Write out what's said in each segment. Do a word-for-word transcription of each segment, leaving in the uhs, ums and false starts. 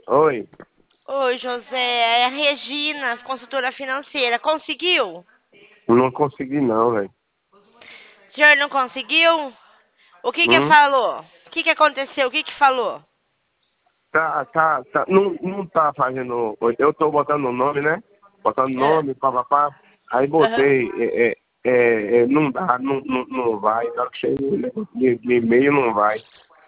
Oi, Oi, José. É a Regina, consultora financeira. Conseguiu? não consegui não, velho. O senhor não conseguiu? O que que Hum? falou? O que que aconteceu? O que que falou? Tá, tá, tá. Não, não tá fazendo. Eu tô botando o nome, né? Botando Ah, nome, papapá. Aí aham. botei, é, é, é, é, não dá, não, não, não vai. Na hora que chega o negócio de, de e-mail, não vai.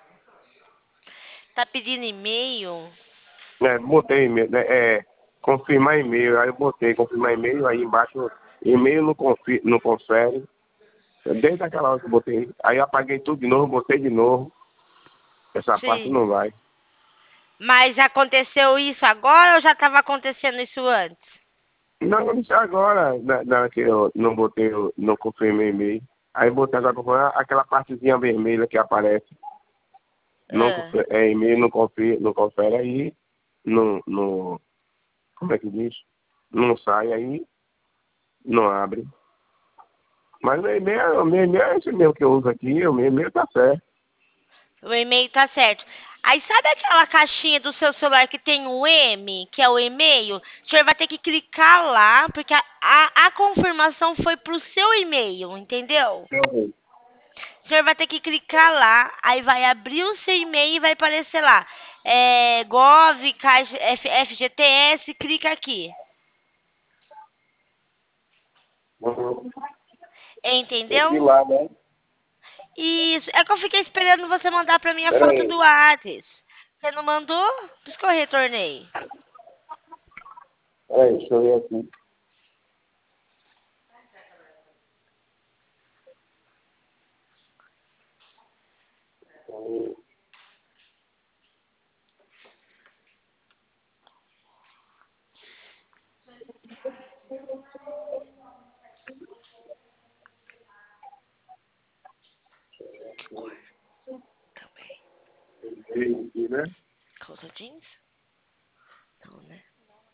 Tá pedindo e-mail? É, botei e-mail, né? É, confirmar e-mail. Aí eu botei confirmar e-mail, aí embaixo, e-mail não, confi, não confere. Desde aquela hora que eu botei. Aí eu apaguei tudo de novo, botei de novo. Essa parte Sim. não vai. Mas aconteceu isso agora ou já estava acontecendo isso antes? Não, isso agora, na, na hora que eu não botei, eu não confirmei e-mail. Aí botei agora pra fora aquela partezinha vermelha que aparece. Não, Ah. confe- é e-mail, não confere, não confere aí. Não, não, como é que diz? Não sai aí, não abre. Mas meu e-mail, o meu e-mail é esse mesmo que eu uso aqui, o meu e-mail tá certo. O e-mail tá certo. Aí sabe aquela caixinha do seu celular que tem um M, que é o e-mail? O senhor vai ter que clicar lá, porque a, a, a confirmação foi pro seu e-mail, entendeu? Deixa eu ver. O senhor vai ter que clicar lá, aí vai abrir o seu e-mail e vai aparecer lá. É, Gov, Caixa, F- F G T S, clica aqui. Uhum. Tem que ir Entendeu? lá, né? Isso. É que eu fiquei esperando você mandar pra mim a Pera foto aí. do Whats. Você não mandou? Por isso que eu retornei. Pera aí, deixa eu ver aqui. Que cor também? Veio aqui, né? Calça jeans? Não, né?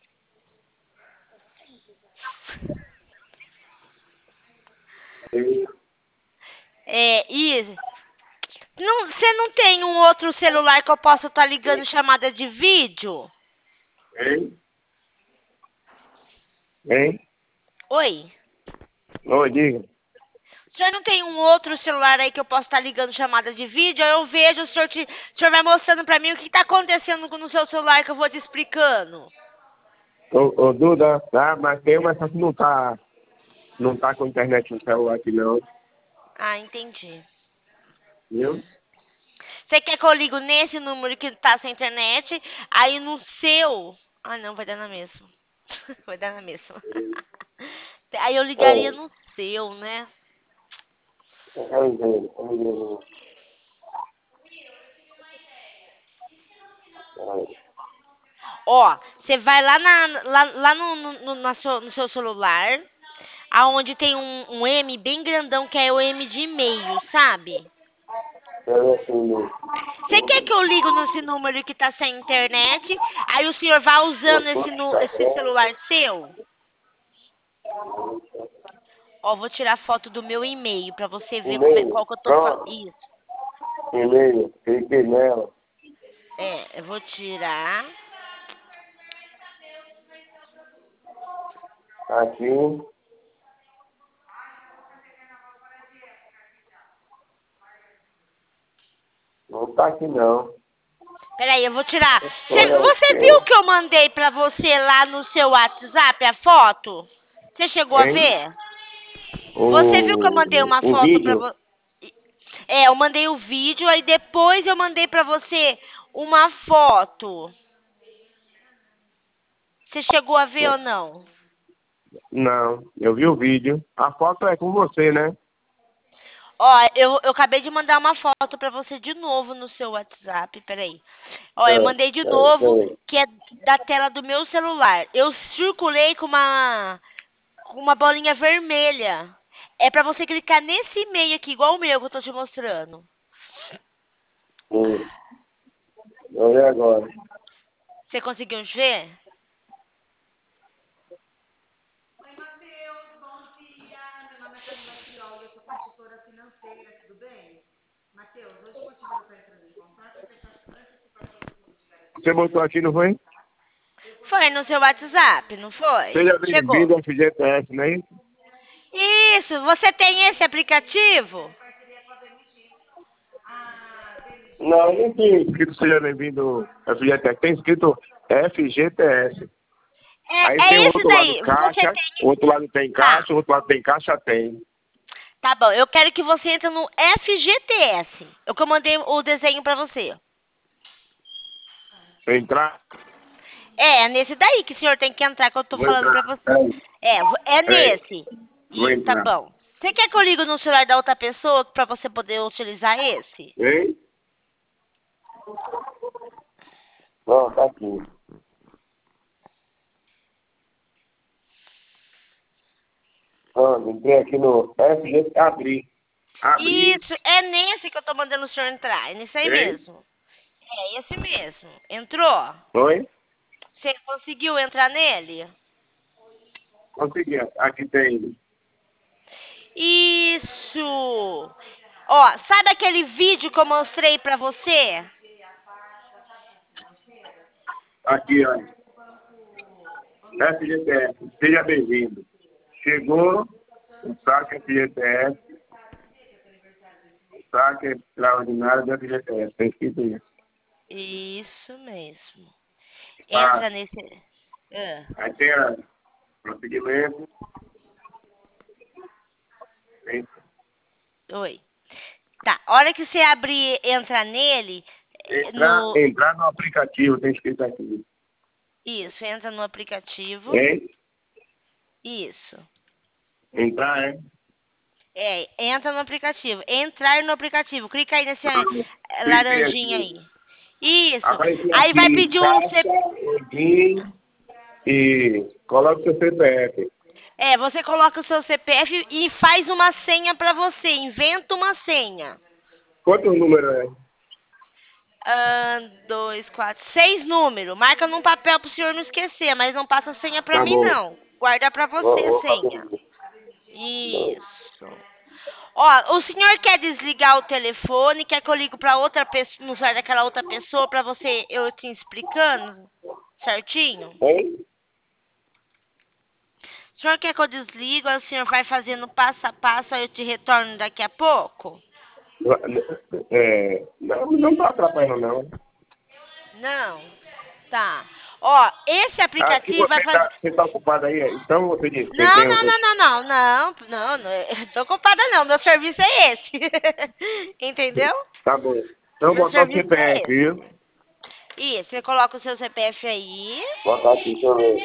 Veio. É, e não, você não tem um outro celular que eu possa estar ligando chamada de vídeo? Hein? Hein? Oi? Oi, diga. O senhor não tem um outro celular aí que eu possa estar ligando chamada de vídeo? Aí eu vejo, o senhor, te, o senhor vai mostrando pra mim o que está acontecendo no seu celular que eu vou te explicando. Ô, ô Duda, tá, mas tem, mas só que não tá, não tá com internet no celular aqui não, Ah, entendi. viu? Você quer que eu ligo nesse número que tá sem internet? Aí no seu. Ah, não, vai dar na mesma. Vai dar na mesma. Aí eu ligaria É, no seu, né? vamos ver, vamos ver. Peraí. Ó, você vai lá, na, lá, lá no, no, no, na seu, no seu celular, aonde tem um, um M bem grandão, que é o M de e-mail, sabe? Peraí, assim, Você quer que eu ligo nesse número que tá sem internet? Aí o senhor vai usando esse, nu- esse celular seu? Ó, vou tirar foto do meu e-mail pra você ver como é- e-mail, qual que eu tô falando. pronto, Isso. e-mail, cliquei nela, É, eu vou tirar. aqui, não tá aqui não. Peraí, eu vou tirar. Cê- Olha você viu aqui, que eu mandei pra você lá no seu WhatsApp a foto? Você chegou a hein? ver? Você viu que eu mandei O, uma o foto pra vídeo, você? É, eu mandei o vídeo, aí depois eu mandei pra você uma foto. Você chegou a ver ou não? não, eu vi o vídeo. A foto é com você, né? Ó, eu, eu acabei de mandar uma foto pra você de novo no seu WhatsApp. Peraí. Ó, eu É, mandei de peraí, novo, peraí. que é da tela do meu celular. Eu circulei com uma, com uma bolinha vermelha. É pra você clicar nesse e-mail aqui, igual o meu que eu tô te mostrando. Hum, vou ver agora. Você conseguiu ver? Você botou aqui, não foi? Foi no seu WhatsApp, não foi? Seja Chegou. bem-vindo ao F G T S, não é isso? Isso, você tem esse aplicativo? Não, não tem escrito seja bem-vindo ao F G T S. Tem escrito F G T S. Aí É, tem o é esse outro lado daí. Você caixa, tem. o outro lado tem Tá, caixa, o outro lado tem caixa, tem. tá bom. Eu quero que você entre no F G T S. Eu que eu mandei o desenho pra você. Entrar? É, é nesse daí que o senhor tem que entrar, que eu tô Vou falando pra entrar. você. Peraí, É, vo- é peraí. nesse. Vou Isso, tá entrar. bom. Você quer que eu ligue no celular da outra pessoa pra você poder utilizar esse? Hein? Não, tá aqui. Ah, entrei aqui no F G T S. Abri. Abri. Isso, é nesse que eu tô mandando o senhor entrar. É nesse aí Hein? mesmo. É esse mesmo. Entrou? Oi? Você conseguiu entrar nele? Consegui. Aqui tem. Isso! Ó, sabe aquele vídeo que eu mostrei pra você? Aqui, ó. F G T S. Seja bem-vindo. Chegou o saque F G T S. O saque extraordinário do F G T S. Tem escrito isso. Isso mesmo. Ah, Entra nesse. Ah, aí tem a prosseguimento. Tem oi. Tá, a hora que você abrir, entra nele, eh, entrar, no. entrar no aplicativo. Tem escrito aqui. Isso, entra no aplicativo. Hein? Isso. Entrar, é? É, entra no aplicativo. Entrar no aplicativo. Clica aí nesse eh, Cliquei laranjinha aqui. aí. Isso. Apareceu Aí vai aqui, pedir um C... caixa, login e coloca o seu C P F. É, você coloca o seu C P F e faz uma senha pra você. Inventa uma senha. Quanto número é? Um, dois, quatro, seis números. Marca num papel pro senhor não esquecer, mas não passa a senha pra Tá mim, bom. não. Guarda pra você Vou, a vou fazer senha. isso. Isso. Ó, o senhor quer desligar o telefone? Quer que eu ligo pra outra pessoa, no celular daquela outra pessoa pra você, eu te explicando certinho? Hein? O senhor quer que eu desligo? Aí o senhor vai fazendo passo a passo, aí eu te retorno daqui a pouco? É, não, não tá atrapalhando, não. Não. Tá. Ó, esse Aqui aplicativo vai você fazer. tá, você tá ocupado aí? é? Então você disse, tem, Não, tem não, outro. não, não, não, não, não, não, eu tô ocupada não, meu serviço é esse. Entendeu? Tá bom. Então Meu botar o serviço é C P F, esse. viu? Isso, você coloca o seu C P F aí. Botar aqui, deixa eu ver.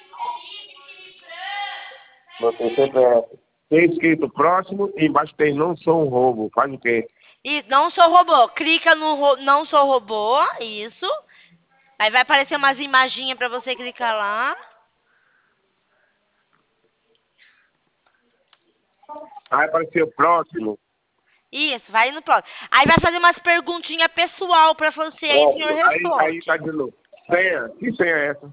Botei C P F. Tem escrito próximo e embaixo tem não sou um roubo. Faz o quê? E não sou robô, clica no ro- não sou robô, isso. Aí vai aparecer umas imaginhas pra você clicar lá. Aí apareceu próximo. Isso, vai no próximo. Aí vai fazer umas perguntinhas pessoal pra você, aí o senhor Próximo. Aí, aí tá responde. dizendo, senha. Que senha é essa?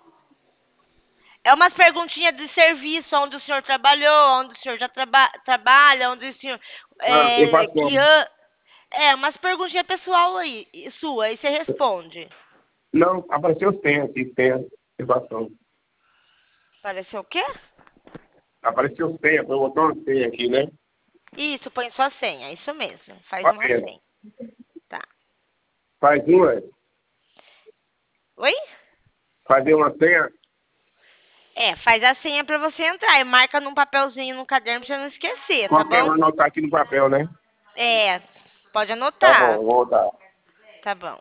É umas perguntinhas de serviço, onde o senhor trabalhou, onde o senhor já traba trabalha, onde o senhor. Ah, eu É, faço que como? an... É, umas perguntinhas pessoal aí, e- sua, aí você responde. Não, apareceu senha aqui, senha. Situação. Pareceu o quê? Apareceu senha, foi botar uma senha aqui, né? Isso, põe sua senha, isso mesmo. Faz uma Fazendo. senha. Tá. Faz uma, Oi? fazer uma senha. É, faz a senha pra você entrar e marca num papelzinho no caderno pra você não esquecer, tá Qualquer um bom? anotar aqui no papel, né? É, pode Tá anotar. bom, vou botar. Tá bom.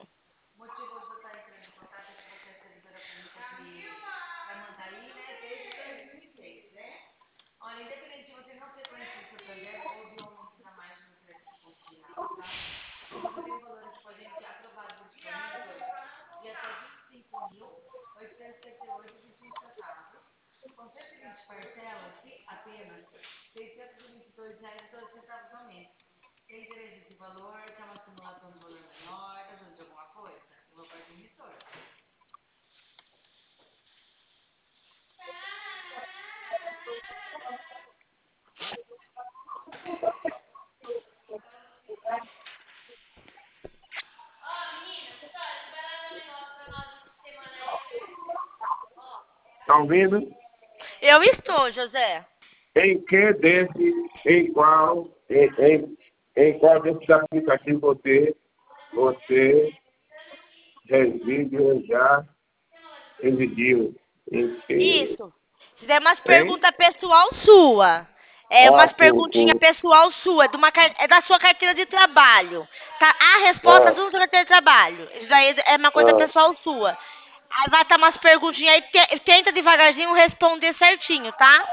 Tá ouvindo? Eu estou, José. Em que desse, em qual, em, em, em qual desses aplicativos você, você reside já residiu? Em que, Isso. Se der umas hein? perguntas pessoal sua. É Ah, umas sim, perguntinhas sim. pessoal sua, de uma, car- é da sua carteira de trabalho. Tá? A resposta é Ah, tudo da sua carteira de trabalho. Isso daí é uma coisa ah, pessoal sua. Aí vai estar umas perguntinhas aí, te- tenta devagarzinho responder certinho, tá?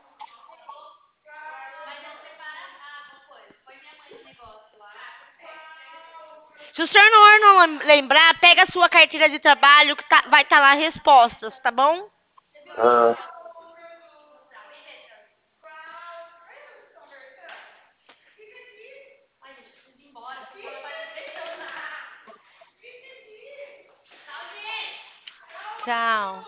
Se o senhor não, não lem- lembrar, pega a sua carteira de trabalho que tá- vai estar lá respostas, tá bom? ah. Tchau.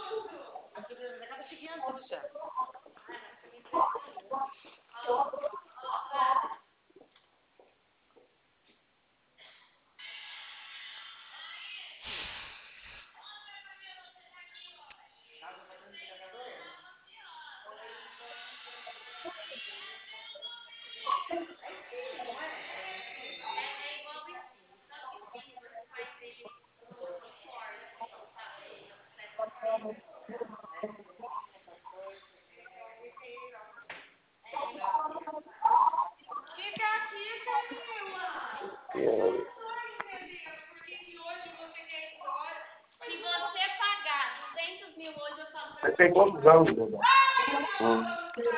Você tem quantos anos, Duda? Hum.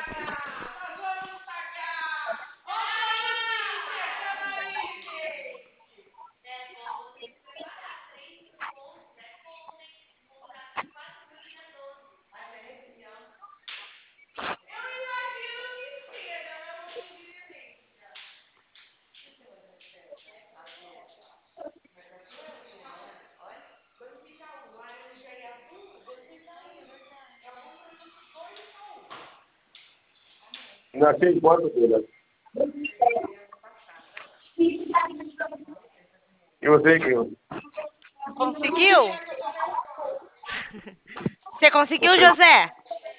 Nasceu em quanto, Duda? E você, Gil? Conseguiu? Você conseguiu, José?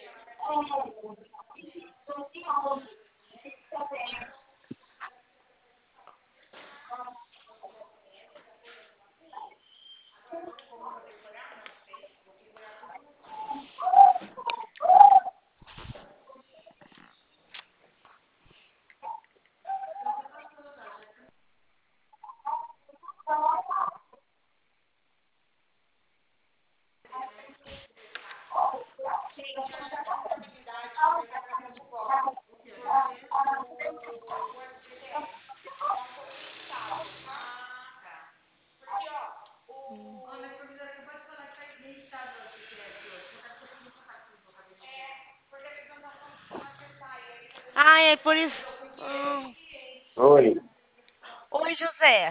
Ah, é por isso. Hum. Oi. Oi, José.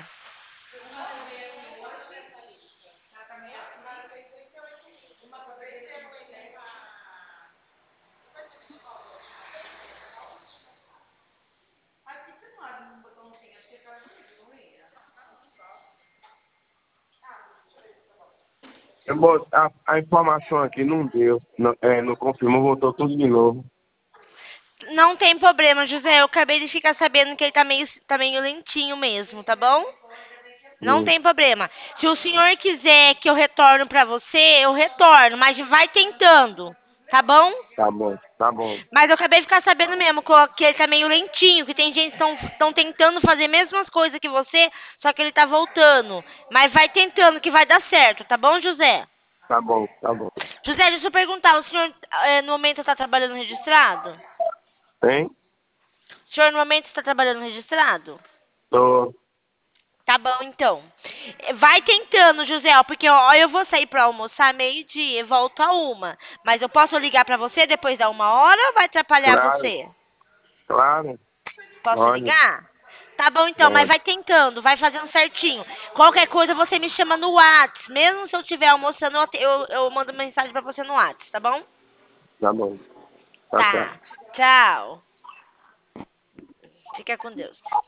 Eu bot- a, a informação aqui não deu, não, é, não confirmou, voltou tudo de novo. Não tem problema, José. Eu acabei de ficar sabendo que ele tá meio, tá meio lentinho mesmo, tá bom? Não Hum, tem problema. Se o senhor quiser que eu retorno pra você, eu retorno, mas vai tentando, tá bom? tá bom, tá bom, Mas eu acabei de ficar sabendo mesmo co- que ele tá meio lentinho, que tem gente que estão tentando fazer as mesmas coisas que você, só que ele tá voltando. Mas vai tentando que vai dar certo, tá bom, José? tá bom, tá bom. José, deixa eu perguntar, o senhor eh, no momento está trabalhando registrado? Hein? O senhor no momento está trabalhando registrado? Tô, Tá bom, então. Eh, Vai tentando, José, ó, porque ó, eu vou sair para almoçar meio-dia e volto a uma. Mas eu posso ligar para você depois da uma hora ou vai atrapalhar claro, você? claro, Posso olha, ligar? Tá bom, então, mas olha, vai tentando, vai fazendo certinho. Qualquer coisa você me chama no Whats. Mesmo se eu estiver almoçando, eu, ate- eu, eu mando mensagem pra você no Whats, tá bom? tá bom, tá certo. Tá. Tchau. Fica com Deus.